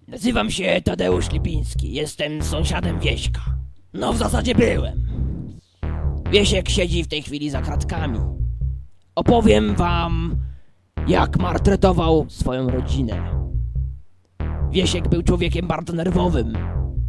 Nazywam się Tadeusz Lipiński, jestem sąsiadem Wieśka. No w zasadzie byłem. Wiesiek siedzi w tej chwili za kratkami. Opowiem wam, jak maltretował swoją rodzinę. Wiesiek był człowiekiem bardzo nerwowym.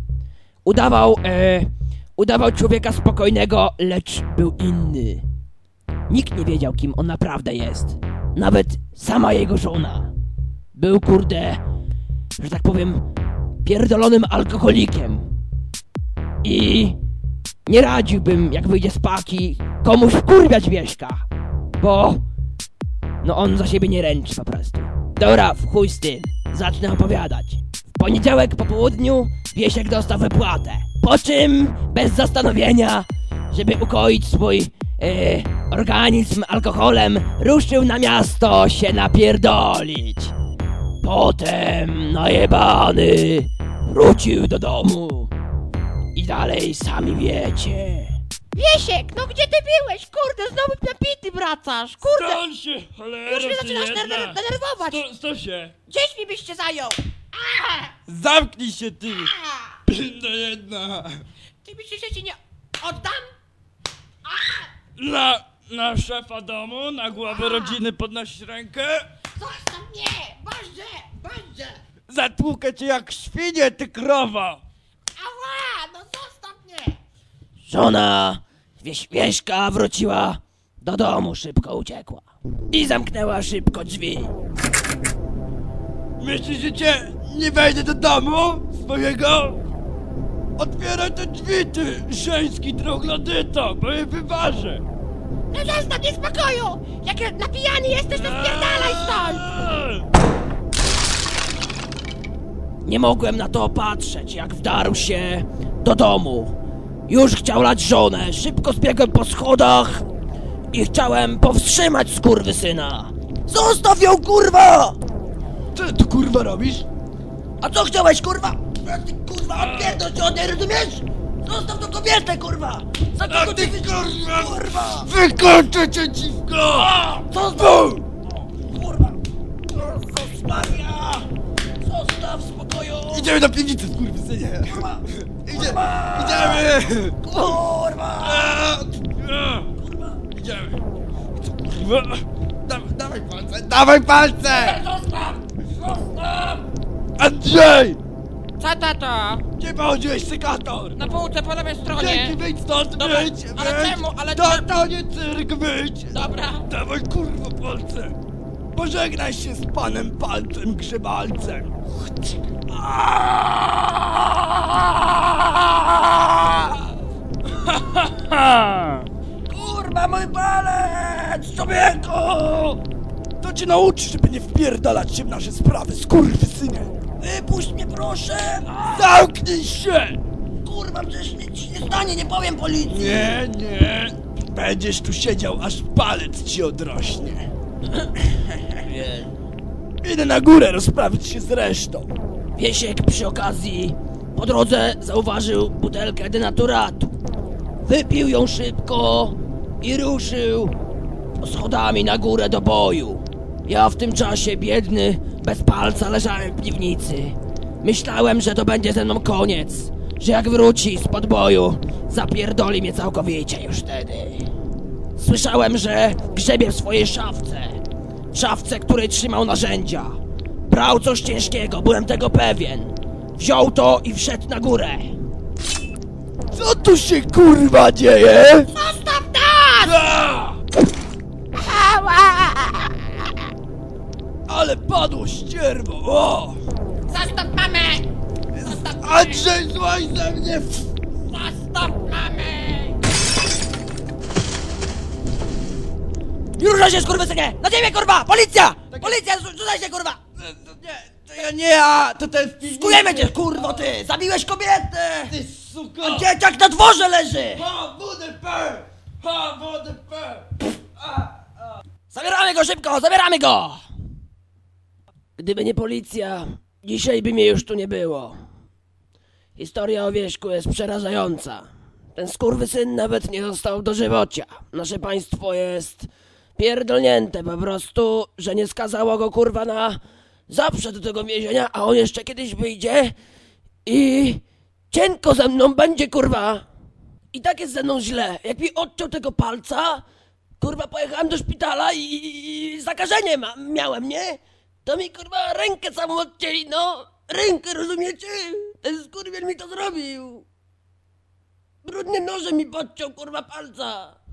Udawał człowieka spokojnego, lecz był inny. Nikt nie wiedział, kim on naprawdę jest. Nawet sama jego żona. Był, kurde, że tak powiem, pierdolonym alkoholikiem. I nie radziłbym, jak wyjdzie z paki, komuś wkurwiać Wieśka. Bo no on za siebie nie ręczy po prostu. Dobra, w chuj z tym. Zacznę opowiadać. W poniedziałek po południu Wiesiek dostał wypłatę. Po czym, bez zastanowienia, żeby ukoić swój organizm alkoholem, ruszył na miasto się napierdolić. Potem, najebany, wrócił do domu. I dalej sami wiecie. Wiesiek, no gdzie ty byłeś? Kurde, znowu napity wracasz, kurde! Stąd się, cholera, Już mnie ty zaczynasz jedna. denerwować! Stąd się. Gdzieś mi byś się zajął! Zamknij się, ty! Pinda jedna! Ty mi się nie oddam! Na szefa domu, na głowę rodziny podnosisz rękę? Zostaw mnie! Boże! Zatłukę cię jak świnię, ty krowa! Ała! No zostaw mnie! Żona Wieśka wróciła do domu, szybko uciekła. I zamknęła szybko drzwi. Myślisz, że cię nie wejdę do domu swojego? Otwieraj te drzwi, ty żeński troglodyto, bo je wyważę! No zostaw mnie w spokoju! Jak napijany jesteś, to spierdalaj stąd! Nie mogłem na to patrzeć, jak wdarł się do domu. Już chciał lać żonę, szybko zbiegłem po schodach i chciałem powstrzymać skurwysyna. Zostaw ją, kurwa! Co ty tu, kurwa, robisz? A co chciałeś, kurwa? Ty, kurwa, odpierdol się od niej, rozumiesz? Zostaw tą kobietę, kurwa! Za kogo ty kurwa! Wykończę cię, dziwko! Co z... Kurwa! Jezus Maria! Zostaw w spokoju! Idziemy do piwnicy, skurwysynie! Kurwa! Idziemy! Kurwa! Idziemy! Kurwa! Dawaj palce! Dawaj palce! Zostaw! Andrzej! Co tato? Gdzie pochodziłeś, sykator? Na półce po lewej Dzięki, stronie! wyjdź stąd, Dobra, wyjdź! ale wyjdź. czemu, ale To, czemu? to nie cyrk, wyjdź! Dobra! Dawaj, kurwa, palce! Pożegnaj się z panem palcem grzebalcem! Kurwa, mój palec! Człowieku! To cię nauczy, żeby nie wpierdalać się w nasze sprawy, skurwysynie! Wypuść mnie, proszę! Zamknij się! Kurwa, przecież nic się nie stanie, nie powiem policji! Nie. Będziesz tu siedział, aż palec ci odrośnie. Idę na górę rozprawić się z resztą. Wiesiek przy okazji po drodze zauważył butelkę denaturatu. Wypił ją szybko i ruszył schodami na górę do boju. Ja w tym czasie, biedny, bez palca, leżałem w piwnicy. Myślałem, że to będzie ze mną koniec, że jak wróci z podboju, zapierdoli mnie całkowicie już wtedy. Słyszałem, że grzebie w swojej szafce. W szafce, której trzymał narzędzia. Brał coś ciężkiego, byłem tego pewien. Wziął to i wszedł na górę. Co tu się, kurwa, dzieje? Zostaw nas! Ała! Ale padło ścierwo, o! Zostaw mamę! Zostaw mamę! Andrzej, złaź ze mnie! Zostaw mamę! Nie ruszaj się, skurwysynie! Na ziemię, kurwa! Policja! Policja, rzucaj się, kurwa! To ja nie, a to ten w piwnicy. Skujemy cię, kurwo, ty! Zabiłeś kobietę! Ty, suko! A dzieciak na dworze leży! HWDP! HWDP! Zabieramy go szybko, zabieramy go! Gdyby nie policja, dzisiaj by mnie już tu nie było. Historia o Wieśku jest przerażająca. Ten skurwysyn nawet nie został dożywocia. Nasze państwo jest pierdolnięte po prostu, że nie skazało go, kurwa, na Zaprze do tego więzienia, a on jeszcze kiedyś wyjdzie i cienko ze mną będzie, kurwa. I tak jest ze mną źle. Jak mi odciął tego palca, kurwa, pojechałem do szpitala i zakażenie miałem, nie? To mi, kurwa, rękę samą odcięli, no. Rękę, rozumiecie? Ten skurwiel mi to zrobił. Brudnym nożem mi podciął, kurwa, palca.